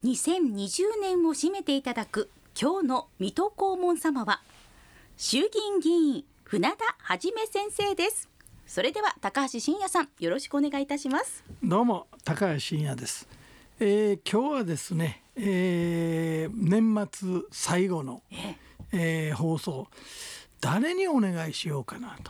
2020年を締めていただく今日の水戸黄門様は衆議院議員船田はじめ先生です。それでは高橋真也さん、よろしくお願いいたします。 どうも高橋真也です。今日はですね、年末最後の、放送、誰にお願いしようかなと、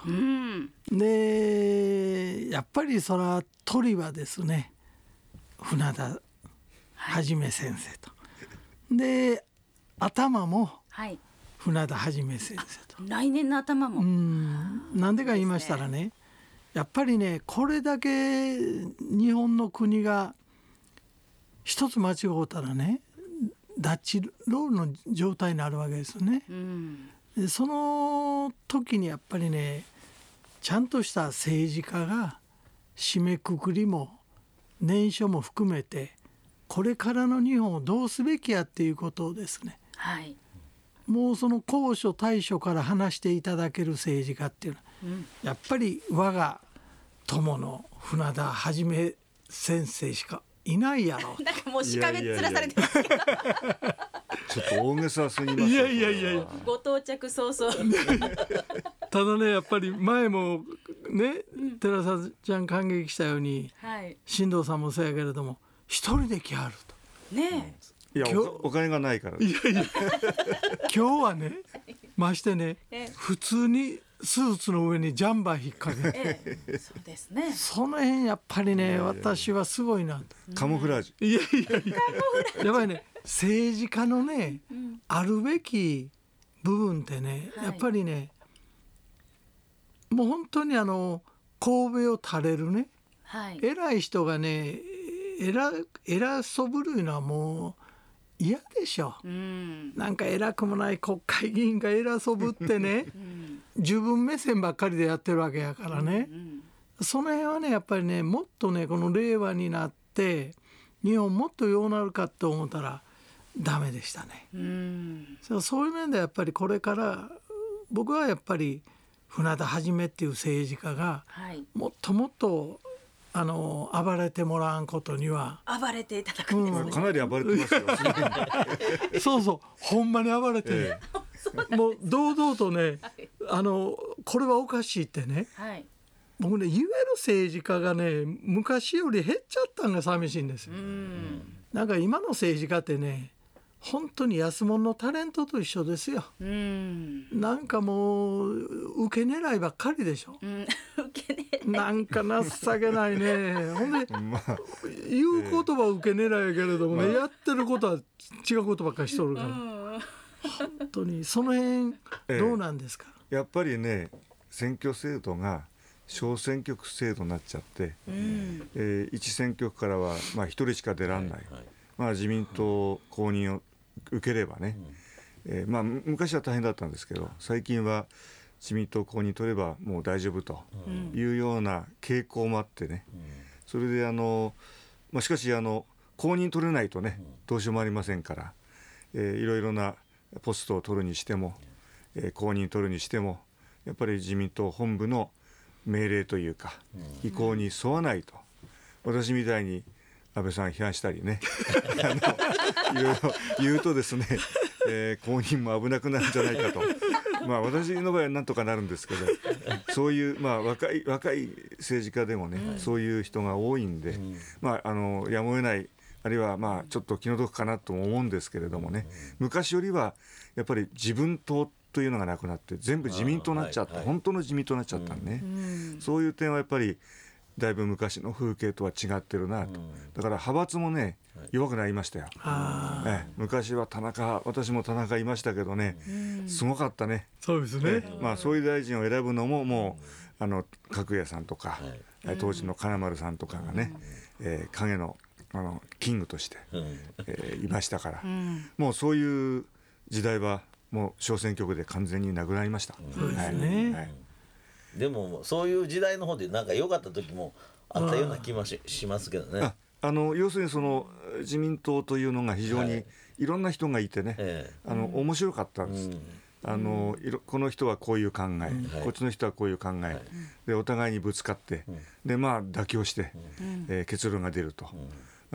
でやっぱりそら鳥はですね、船田はじめ先生と、で頭も船田はじめ先生と、 来年の頭もなんでか言いましたらね、やっぱりね、これだけ日本の国が一つ間違うたらね、ダッチロールの状態になるわけですね。でその時にやっぱりね、ちゃんとした政治家が締めくくりも念書も含めて、これからの日本をどうすべきやっていうことをですね、もうその高所大所から話していただける政治家っていうのは、やっぱり我が友の船田はじめ先生しかいないやろ。 なんかもうしかめっ面されてますけどちょっと大げさすぎますよ。 いやご到着早々 ただね、やっぱり前もね、寺澤ちゃん感激したように、進藤さんもそうやけれども、一人で来はるとねいや、お金がないから。 今日はね、ましてね、普通にスーツの上にジャンバー引っ掛け、 そうですね、 その辺やっぱりね、私はすごいなと。 カモフラージュやっぱりね、政治家のね、あるべき部分ってね、やっぱりね、もう本当に神戸を垂れるね、偉い人がね、偉そぶるいうのはもう嫌でしょ。なんか偉くもない国会議員が偉そぶってね、自分目線ばっかりでやってるわけやからね、その辺はね、やっぱりね、もっとね、この令和になって日本もっとようなるかと思ったらダメでしたね。そういう面でやっぱりこれから僕はやっぱり船田はじめっていう政治家がもっともっと暴れてもらわんことには。 暴れていただくんですね、 かなり暴れてますよそうそう、ほんまに暴れてる、もう堂々とね、これはおかしいってね、僕ね、言える政治家がね、昔より減っちゃったのが寂しいんですよ。なんか今の政治家ってね、本当に安物のタレントと一緒ですよ。なんかもう受け狙いばっかりでしょ。なんか情けないね。ほんで、言う言葉は受け狙いやけれどもね、やってることは違うことばっかりしとるから、本当にその辺どうなんですか。 やっぱりね、選挙制度が小選挙区制度になっちゃって、一選挙区からは一人しか出らんない、自民党公認を受ければね、昔は大変だったんですけど、最近は自民党公認取ればもう大丈夫というような傾向もあってね、それでしかし公認取れないとね、どうしようもありませんから、いろいろなポストを取るにしても、公認取るにしても、やっぱり自民党本部の命令というか意向に沿わないと、私みたいに安倍さん批判したりねいろいろ言うとですね、公認も危なくなるんじゃないかと、私の場合はなんとかなるんですけど、そういう、若い政治家でもね、そういう人が多いんで、やむを得ない、あるいはちょっと気の毒かなとも思うんですけれどもね、昔よりはやっぱり自分党というのがなくなって全部自民党になっちゃった、本当の自民党になっちゃったんでね、そういう点はやっぱりだいぶ昔の風景とは違ってるなと。だから派閥もね、弱くなりましたよ。昔は田中、私も田中いましたけどね、すごかったね。 そうですね。 総理大臣を選ぶのももう角谷さんとか、当時の金丸さんとかがね、影のキングとして、いましたから、もうそういう時代はもう小選挙区で完全になくなりました。 そうですね。 でもそういう時代の方でなんか良かった時もあったような気もしますけどね。 要するにその自民党というのが非常にいろんな人がいてね、面白かったんです。この人はこういう考え、こっちの人はこういう考え、でお互いにぶつかって、で妥協して、結論が出ると、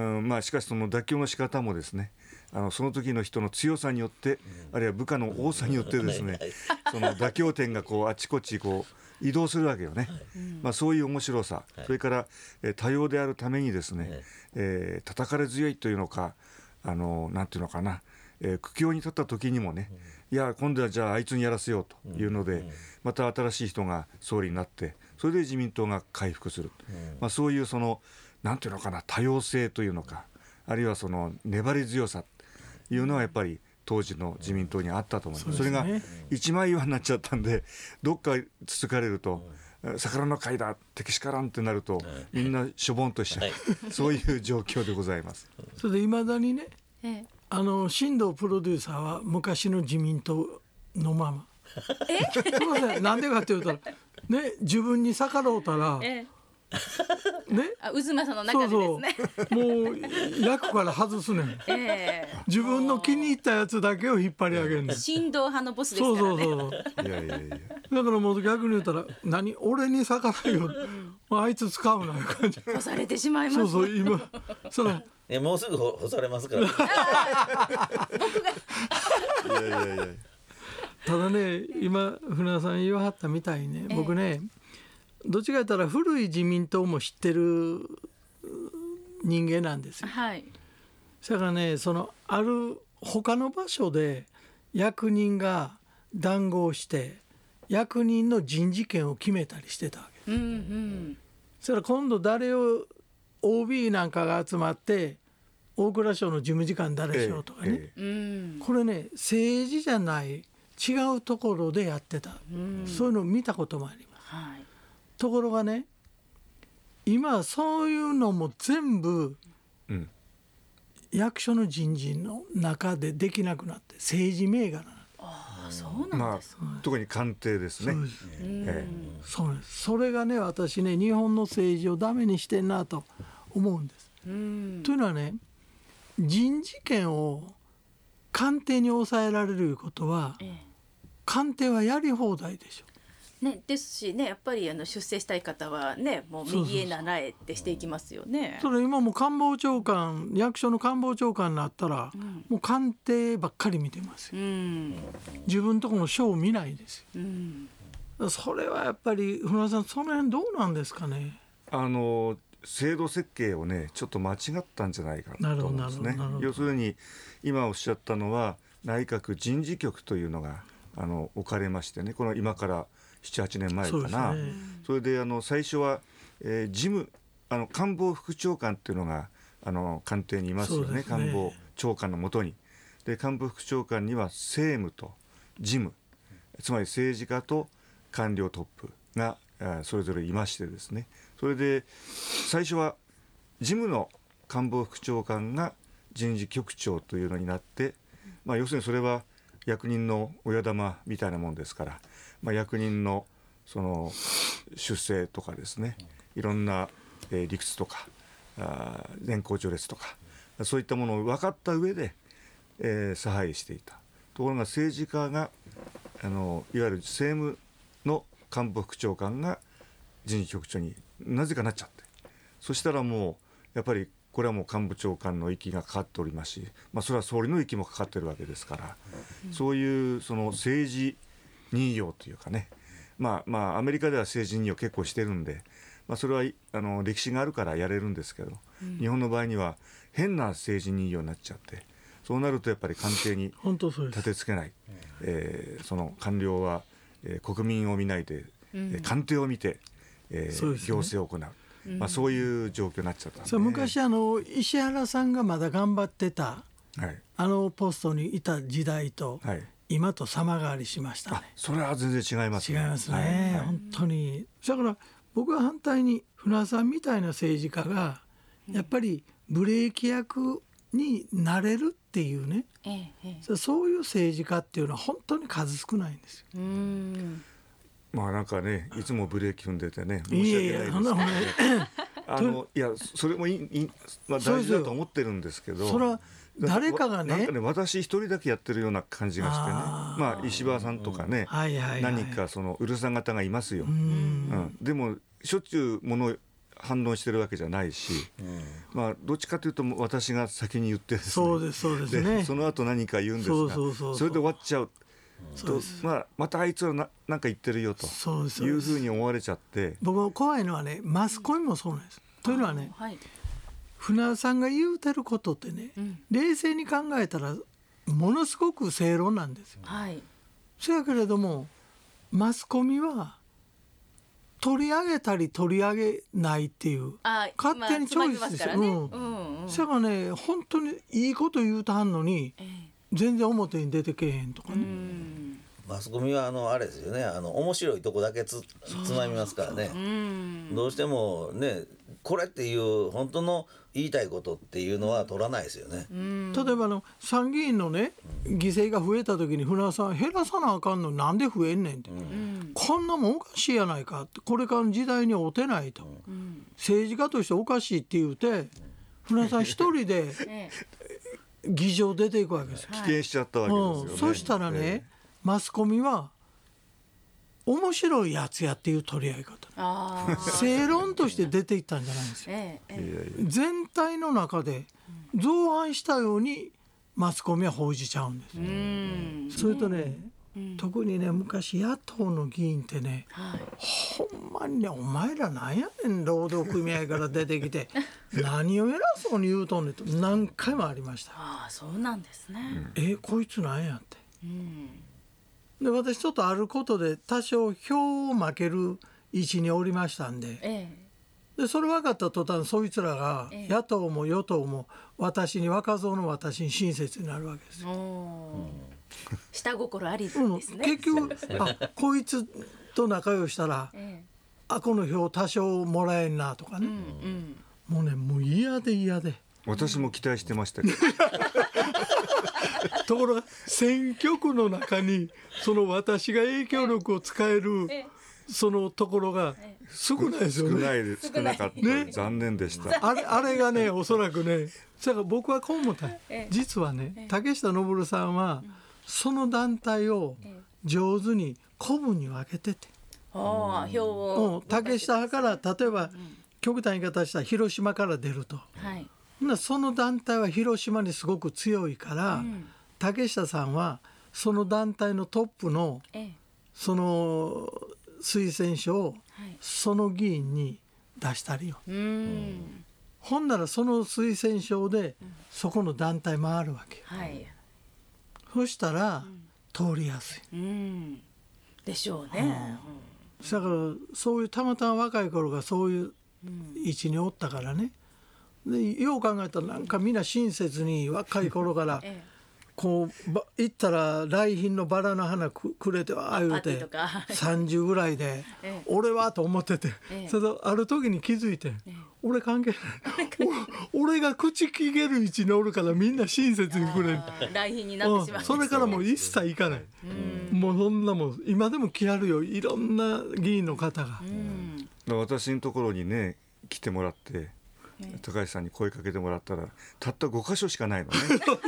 しかしその妥協の仕方もですね、その時の人の強さによって、あるいは部下の多さによってですねその妥協点がこうあちこちこう移動するわけよね、そういう面白さ、それから、多様であるためにですね、叩かれ強いというのか、なんていうのかな、苦境に立った時にもね、いや今度はじゃああいつにやらせようというので、また新しい人が総理になって、それで自民党が回復する、そういうそのなんていうのかな、多様性というのか、あるいはその粘り強さというのはやっぱり当時の自民党にあったと思います。それが一枚岩になっちゃったんで、どっかつつかれると、魚の貝だ敵しからんってなると、みんなしょぼんとしちゃう、そういう状況でございます。 それでいまだにね、新藤プロデューサーは昔の自民党のまま。なんでかって言うたらね、自分に逆らうたら、ね、 渦政の中でですね、 もう役から外すねん、自分の気に入ったやつだけを引っ張り上げるねん。 新藤派のボスですからね。 いやいやいや、 だからもう逆に言ったら、何俺に逆らうよ、あいつ使うないう感じ。 干されてしまいます。 そう今そのもうすぐ干されますから。 いやいやいや、 ただね、今船田さん言わはったみたいにね、僕ね、どっちか言ったら古い自民党も知ってる人間なんですよ。 はい。 だからね、そのある他の場所で役人が談合して役人の人事権を決めたりしてたわけ。そしたら今度誰を OB なんかが集まって大蔵省の事務次官誰しようとかね、これね、政治じゃない違うところでやってた、そういうのを見たこともあります。ところがね、今そういうのも全部、役所の人事の中でできなくなって政治銘柄なの。 そうなんです。 特に官邸ですね。 そうです。それがね、私ね、日本の政治をダメにしてんなと思うんです。というのはね、人事権を官邸に抑えられることは、官邸はやり放題でしょ。 ですしね、やっぱり出世したい方はね、もう右へ習えってしていきますよね。 それ今も官房長官、役所の官房長官になったら、もう官邸ばっかり見てますよ。自分のところの省を見ないですよ。それはやっぱり船田さん、その辺どうなんですかね。 制度設計をね、ちょっと間違ったんじゃないかなと思うんですね。要するに今おっしゃったのは、内閣人事局というのが置かれましてね、この今から7、8年前かな。それで最初は、事務官房副長官っていうのが官邸にいますよね。官房長官のもとに。で、官房副長官には政務と事務、つまり政治家と官僚トップがそれぞれいましてですね、それで最初は事務の官房副長官が人事局長というのになって、要するにそれは役人の親玉みたいなもんですから、役人のその出世とかですね、いろんな理屈とか年功序列とか、そういったものを分かった上で、差配していた。ところが政治家がいわゆる政務の官房副長官が人事局長になぜかなっちゃって、そしたらもうやっぱりこれはもう官房長官の息がかかっておりますし、それは総理の息もかかっているわけですから、そういうその政治任用というかね、アメリカでは政治任用結構してるんで、それは歴史があるからやれるんですけど、日本の場合には変な政治任用になっちゃって、そうなるとやっぱり官邸に立てつけない、その官僚は、国民を見ないで、官邸を見て、行政を行う。そういう状況になっちゃったんで、 昔石原さんがまだ頑張ってた、ポストにいた時代と、今と様変わりしましたね。 それは全然違いますね。 違いますね、本当に。だから僕は反対に船田さんみたいな政治家がやっぱりブレーキ役になれるっていうね、そういう政治家っていうのは本当に数少ないんですよ。 なんかね、いつもブレーキ踏んでてね、申し訳ないですけど、いやそれも大事だと思ってるんですけど、 それは誰かがね、 私一人だけやってるような感じがしてね、石破さんとかね、何かそのうるさ型がいますよ。でもしょっちゅう物を反論してるわけじゃないし、まあどっちかというと私が先に言ってですね、 そうですそうですね。 その後何か言うんですが、それで終わっちゃうと、またあいつらなんか言ってるよというふうに思われちゃって、 僕は怖いのはね、マスコミもそうなんです。というのはね、船田さんが言うてることってね、冷静に考えたらものすごく正論なんですよ。そやけれどもマスコミは取り上げたり取り上げないっていう勝手にチョイスしてる。そやからね、本当にいいこと言うとはんのに、全然表に出てけえへんとかね。 マスコミはあれですよね、面白いとこだけつまみますからね。どうしてもね、これっていう本当の言いたいことっていうのは取らないですよね。 例えば参議院のね、犠牲が増えた時に船田さん、減らさなあかんのなんで増えんねんって、こんなもんおかしいやないかって、これからの時代に合てないと、政治家としておかしいって言うて、船田さん一人で議場出ていくわけですよ。 棄権しちゃったわけですよね。 そしたらね、マスコミは面白いやつやっていう取り合い方、正論として出ていったんじゃないんですよ。全体の中で造反したようにマスコミは報じちゃうんです。それとね、特にね、昔野党の議員ってね、ほんまにね、お前らなんやねん、労働組合から出てきて何を偉そうに言うとんねんと何回もありました。 そうなんですね。 こいつなんやって。で、私ちょっとあることで多少票を負ける位置におりましたんで、でそれ分かった途端、そいつらが野党も与党も若造の私に親切になるわけですよ。 下心ありですね。 結局こいつと仲良したら、この票多少もらえんなとかね、もう嫌で嫌で。 私も期待してましたけどところが選挙区の中にその私が影響力を使えるそのところが少ないですよね。 少なかった、残念でした。 あれがね、おそらくね、だから僕はこう思った。実はね、竹下登さんはその団体を上手に古文に分けてて、竹下派から例えば極端な言い方したら広島から出ると、その団体は広島にすごく強いから、竹下さんはその団体のトップのその推薦書をその議員に出したりよ。ほんならその推薦書でそこの団体回るわけ。そしたら通りやすい。 でしょうね。 だからそういうたまたま若い頃がそういう位置におったからね。でよう考えたらなんかみんな親切に若い頃からこう行ったら来賓のバラの花くれては言うて30ぐらいで俺はと思ってて、それである時に気づいて、俺関係ない俺が口聞ける位置におるからみんな親切にくれる。 来賓になってしまう。 それからもう一切行かない。もうそんなもん今でも来はるよ、いろんな議員の方が。 私のところにね来てもらって高橋さんに声かけてもらったらたった5箇所しかないのね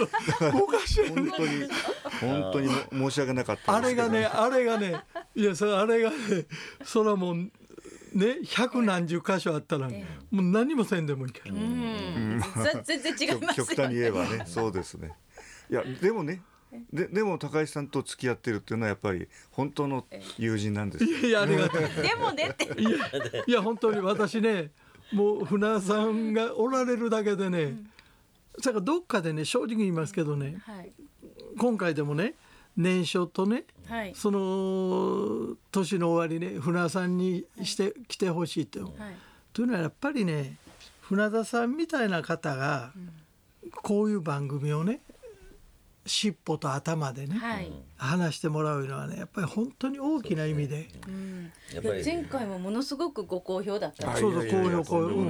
5箇所本当に申し訳なかったんですけど、 あれがねいやあれがね、それはもうね百何十箇所あったら、もう何もせんでもいける。 全然違いますよね。 極端に言えばね、そうですね。いやでもね、でも高橋さんと付き合ってるっていうのはやっぱり本当の友人なんですよ。 いやありがとう。 でもねっていや本当に私ね、もう船さんがおられるだけでね、だからどっかでね正直言いますけどね、今回でもね年初とね、その年の終わりね船さんにして来てほしいって、というのはやっぱりね、船田さんみたいな方がこういう番組をね尻尾と頭でね、話してもらうのはね、やっぱり本当に大きな意味で、 前回もものすごくご好評だった。 そうそう、好評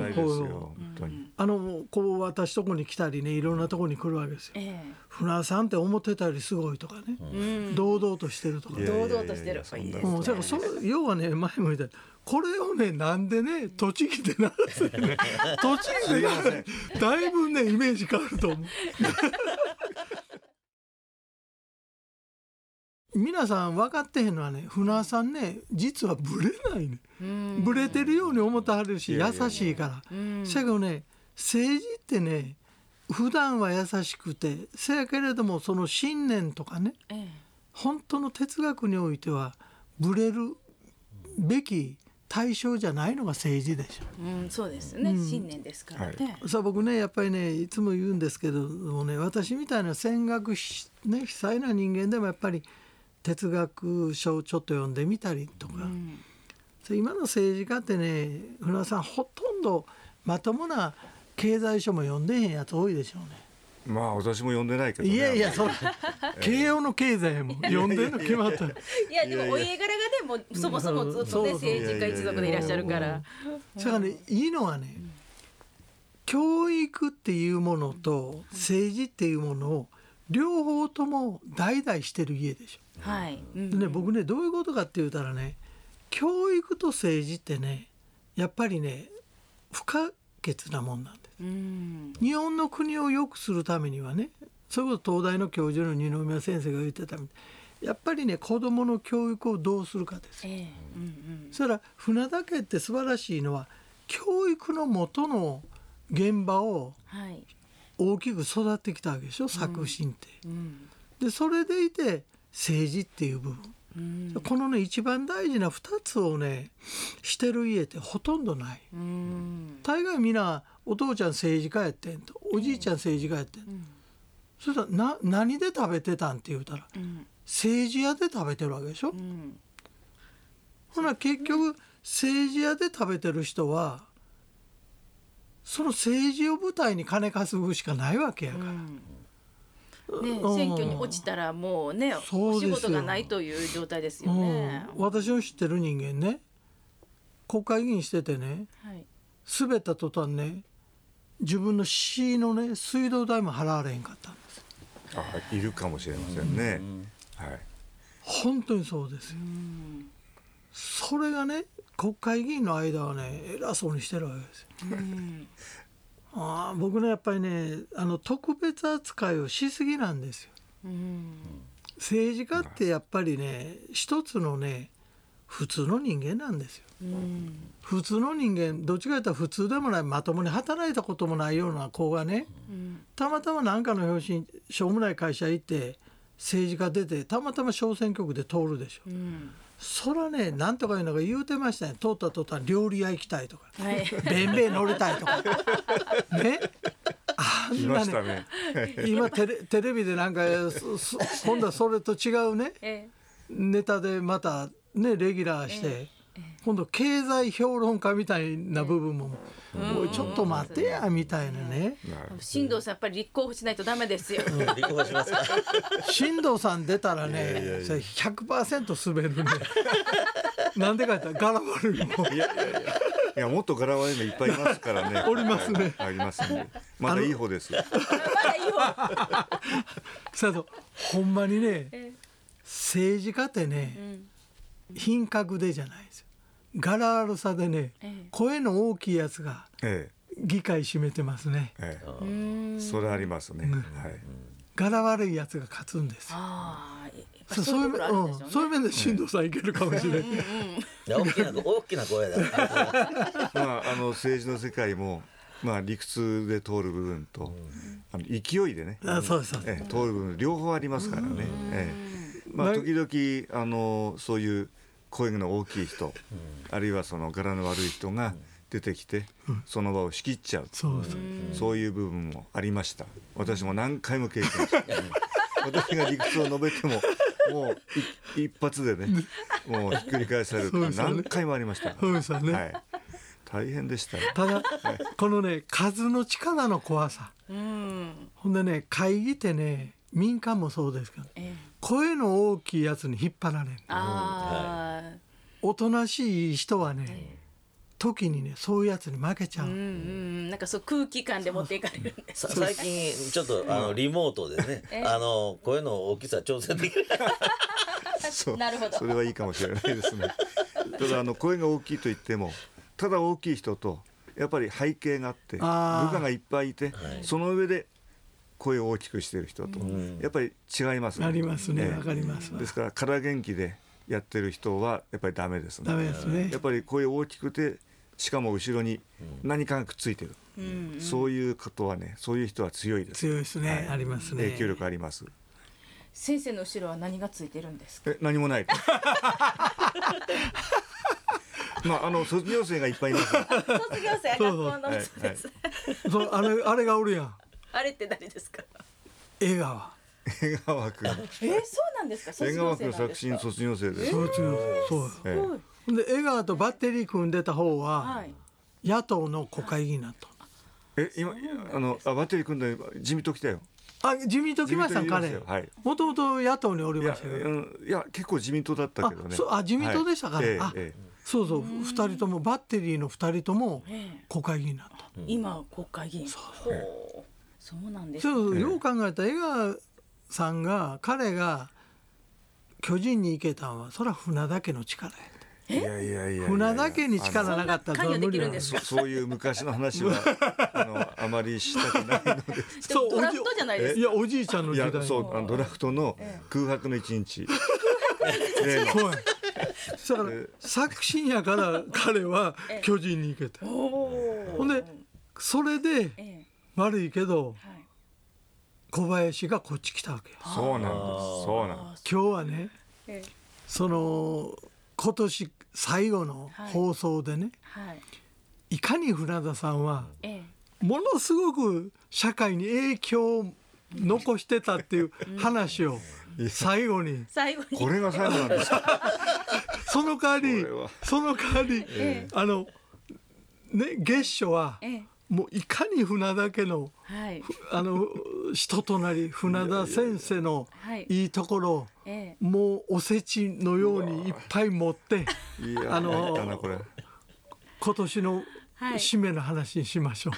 こう私とこに来たりね、いろんなとこに来るわけですよ。船田さんって思ってたよりすごいとかね、堂々としてるとか、 堂々としてる。 要はね、前も言ったこれをね、なんでね栃木でな栃木でだいぶねイメージ変わると思う皆さん分かってへんのはね、船さんね実はブレないね。ブレてるように思ってはるし優しいから。せやけどね、政治ってね普段は優しくて、せやけれどもその信念とかね、本当の哲学においてはブレるべき対象じゃないのが政治でしょ。 そうですね、信念ですからね。 さあ僕ねやっぱりねいつも言うんですけどもね、私みたいな戦学ね被災な人間でもやっぱり哲学書をちょっと読んでみたりとか、今の政治家ってね、船さんほとんどまともな経済書も読んでへんやつ多いでしょうね。 まあ私も読んでないけどね。 いやいや、それ慶応の経済も読んでるの決まった。 いやでもお家柄がね、もうそもそもずっとね政治家一族でいらっしゃるから。 それからね、いいのはね、教育っていうものと政治っていうものを両方とも代々してる家でしょ。 はい。 でね、僕ねどういうことかって言うたらね、教育と政治ってねやっぱりね不可欠なもんなんです。日本の国を良くするためにはね、それこそ東大の教授の二宮先生が言ってたみたいに、やっぱりね子どもの教育をどうするかです。そしたら船田家って素晴らしいのは教育の元の現場を大きく育ってきたわけでしょ、作品って。でそれでいて政治っていう部分、このね一番大事な2つをねしてる家ってほとんどない。大概みんなお父ちゃん政治家やってんと、おじいちゃん政治家やってん、そしたら何で食べてたんって言うたら、政治屋で食べてるわけでしょ。ほな結局政治屋で食べてる人はその政治を舞台に金稼ぐしかないわけやから。 選挙に落ちたらもうね、お仕事がないという状態ですよね。 私の知ってる人間ね、国会議員しててね、滑った途端ね自分の市のね水道代も払われへんかったんです。 いるかもしれませんね。 本当にそうですよ。それがね国会議員の間はね偉そうにしてるわけですよ。僕ねやっぱりね特別扱いをしすぎなんですよ。政治家ってやっぱりね一つのね普通の人間なんですよ。普通の人間、どっちかというと普通でもない、まともに働いたこともないような子がね、たまたま何かの表紙にしょうもない会社行って政治家出てたまたま小選挙区で通るでしょ。そらねなんとかいうのが言うてましたね。通った途端料理屋行きたいとか、ベンベン乗りたいとかね、 いましたね。 今テレビでなんか今度はそれと違うね、ネタでまたねレギュラーして、今度経済評論家みたいな部分も、おいちょっと待ってやみたいなね。 新藤さんやっぱり立候補しないとダメですよ。 立候補しますか。 新藤さん出たらねそれ 100% 滑るね。なんでかって柄悪いもん。 いやもっと柄悪いのいっぱいいますからね。 おりますね。 ありますんで、まだいい方です。 まだいい方。 そうほんまにね、政治家ってね、品格でじゃないですよ。柄悪さでね、声の大きいやつが議会占めてますね。 それありますね。 柄悪いやつが勝つんですよ。そういう面で新藤さんいけるかもしれない。 大きな声だ。 政治の世界も理屈で通る部分と勢いでね通る部分両方ありますからね。時々そういう声の大きい人、あるいはその柄の悪い人が出てきてその場を仕切っちゃう、そういう部分もありました。私も何回も経験して、私が理屈を述べてももう一発でねもうひっくり返されるって何回もありました。大変でしたよ。 ただこのね数の力の怖さ、ほんでね会議ってね民間もそうですけど、声の大きいやつに引っ張られる。おとなしい人はね、時にねそういうやつに負けちゃう。 なんかそう空気感で持っていかれるんです。 最近ちょっとリモートでね、声の大きさ調整できる。 なるほど。 それはいいかもしれないですね。ただ声が大きいと言っても、ただ大きい人とやっぱり背景があって部下がいっぱいいて、その上で声を大きくしている人と、やっぱり違いますね。 ありますね、わかります。 ですから空元気でやってる人はやっぱりダメですね。 ダメですね。 やっぱり声大きくて、しかも後ろに何かがくっついてる、そういうことはね、そういう人は強いです。 強いですね、ありますね。 影響力あります。 先生の後ろは何がついてるんですか？ 何もないまあ卒業生がいっぱいいます。 卒業生は学校の人です。 そうあれがおるやん。 あれって誰ですか？ 江川。 江川君。 そうなんですか？ 江川君作詞卒業生です。 卒業そうで江川とバッテリー組んでた方は野党の国会議員になった。 今バッテリー組んで自民党来たよ。 自民党来ましたん彼。もともと野党におりましたよ。 いや結構自民党だったけどね。 自民党でしたから。そうそう、2人ともバッテリーの2人とも国会議員になった。 今国会議員。そうなんです。 そうよう考えたら江川さんが彼が巨人に行けたんはそれは船田家の力や。 いや船田家に力なかったら無理なんです。 そういう昔の話はあまりしたくないので。 そうドラフトじゃないですか。 いやおじいちゃんの時代。 そうドラフトの空白の一日。 だから作新やから彼は巨人に行けた。ほんでそれで悪いけど小林がこっち来たわけよ。 そうなんです。 今日はね、今年最後の放送でね、いかに船田さんはものすごく社会に影響を残してたっていう話を最後にこれが最後なんですか？ その代わり月初はもういかに船田家の人となり船田先生のいいところをもうおせちのようにいっぱい持って今年の締めの話にしましょう。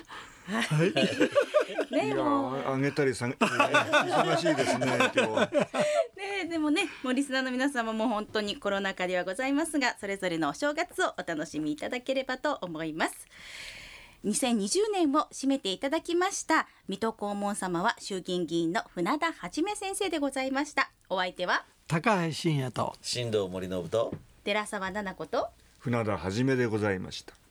いやあげたり忙しいですね今日は。 でもね、もうリスナーの皆様も本当にコロナ禍ではございますが、それぞれのお正月をお楽しみいただければと思います。2020年を締めていただきました水戸黄門様は衆議院議員の船田はじめ先生でございました。お相手は高橋真也と新藤森信と寺澤奈々子と船田はじめでございました。